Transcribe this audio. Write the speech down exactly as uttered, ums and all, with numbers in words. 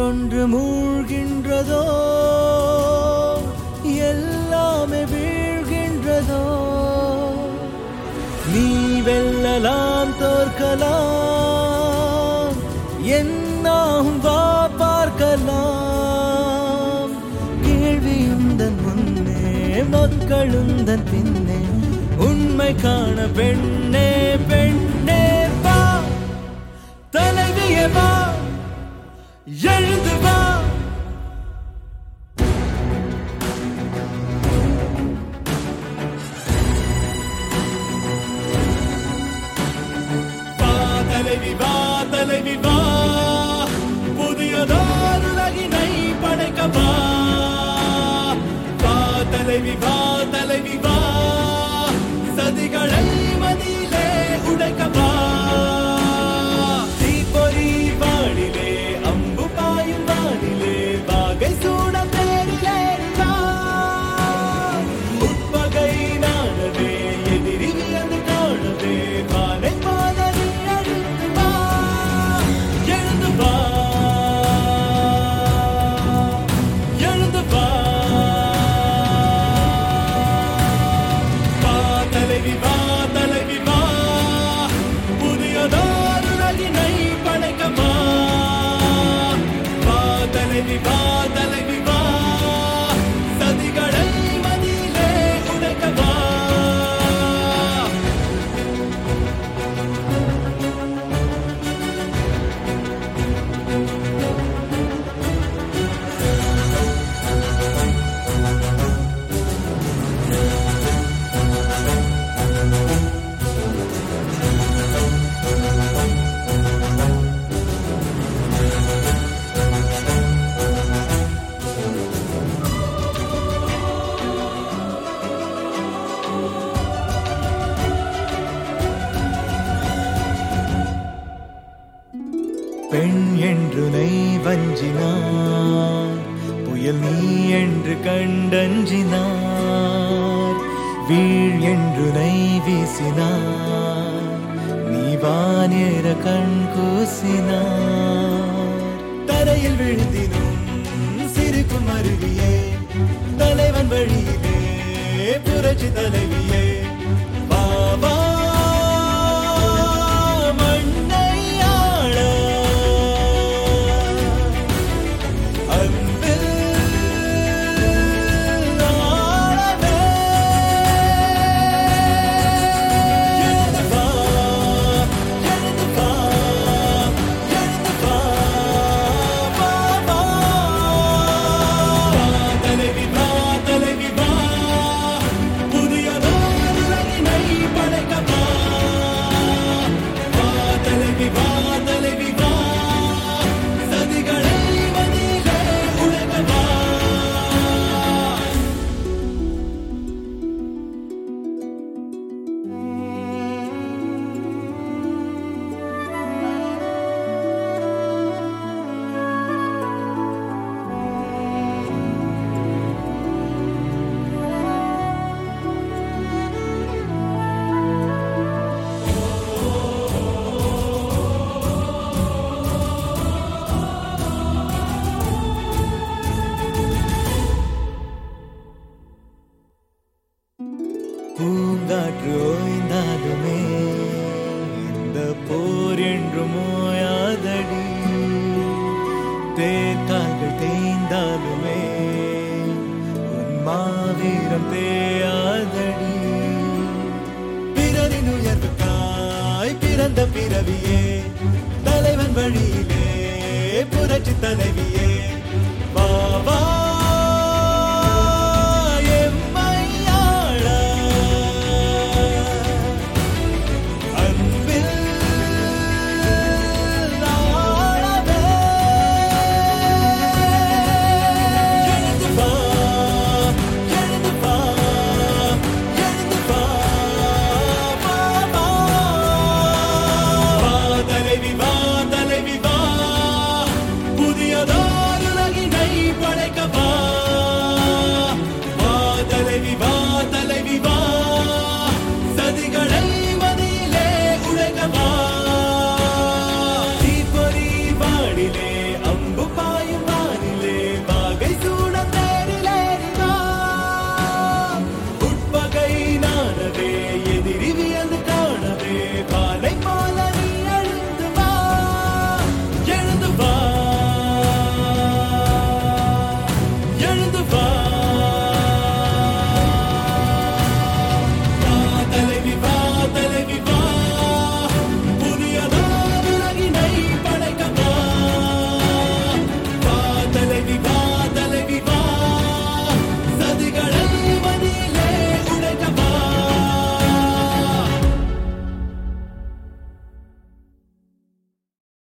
ஒன்று மூழ்கின்றதோ எல்லாமே வீழ்கின்றதோ நீ வெல்லலாம் தோற்கலாம் என்னாகும் வா பார்க்கலாம் கேள்வியுந்தன் முன்னே மக்களுந்தன் பின்னே உண்மை காண பெண்ணே பெண்ணே வா தலைவியே வா எழுந்து வா தலைவி வா தலைவி வா புதியதோர் உலகினை படைக்க வா வா தலைவி வா தலைவி வா சதிகளை மதியிலே உடைக்க வா தீப்பொறி வானிலே அம்பு பாயும் வானிலே வாகை சூட பேரிலே உட்பகை நாடவே எதிரி வியந்து காணவே வானை போல தலைவி வா தலைவி வா சதிகளை மதியிலே உடைக்க வா பெண் என்று நை வஞ்சினார் புயல் நீ என்று கண்டஞ்சினார் வீழ் என்று நை வீசினார் நீ வானேற கண் கூசினார் தரையில் விழுந்தினும் சிரிக்கும் அருவியே தலைவன் வழியிலே புரட்சி தலைவியே வா வா பூங்காற்று ஓய்ந்தாலுமே இந்த போர் என்றும் ஓயாதடி தேர்கால்கள் தேய்ந்தாலுமே உன் மாவீரம் தேயாதடி பிறரின் உயர்வுக்காய் பிறந்த பிறவியே தலைவன் வழியிலே புரட்சி தலைவியே